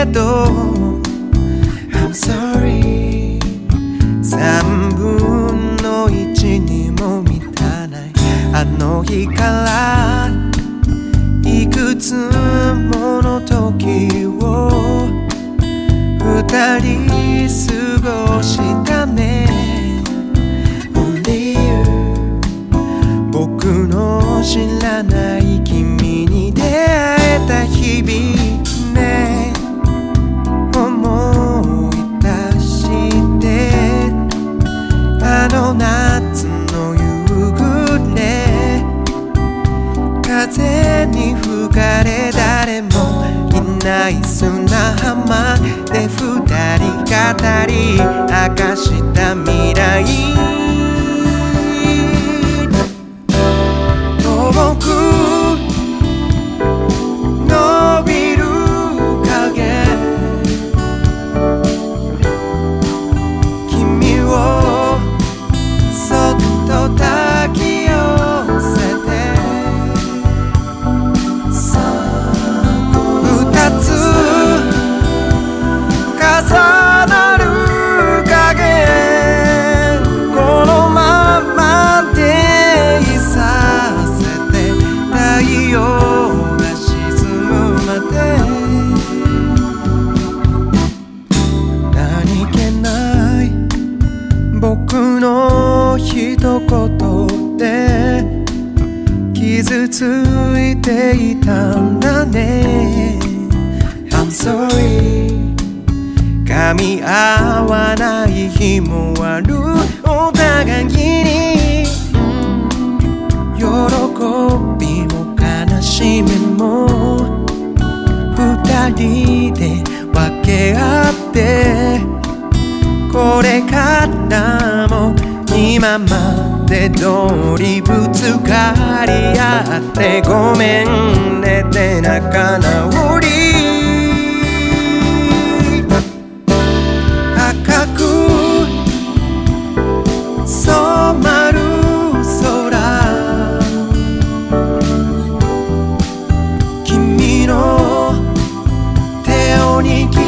ど I'm sorry 3分の1にも満たないあの日からいくつもの時を二人過ごしたね Only you 僕の知らない君に出会えた日々ね思い出してあの夏の夕暮れ風に吹かれ誰もいない砂浜で二人語り明かした未来遠く伸びる影君をそっと抱き寄せて二つ重なる影このままでいさせて太陽が沈むまで何気ない僕の一言で傷ついていたんだね I'm sorry 噛み合わない日もあるお互いに喜びも悲しみも二人で分け合ってこれからも今まで通りぶつかり合ってごめんねって仲直り赤く染まる空君の手を握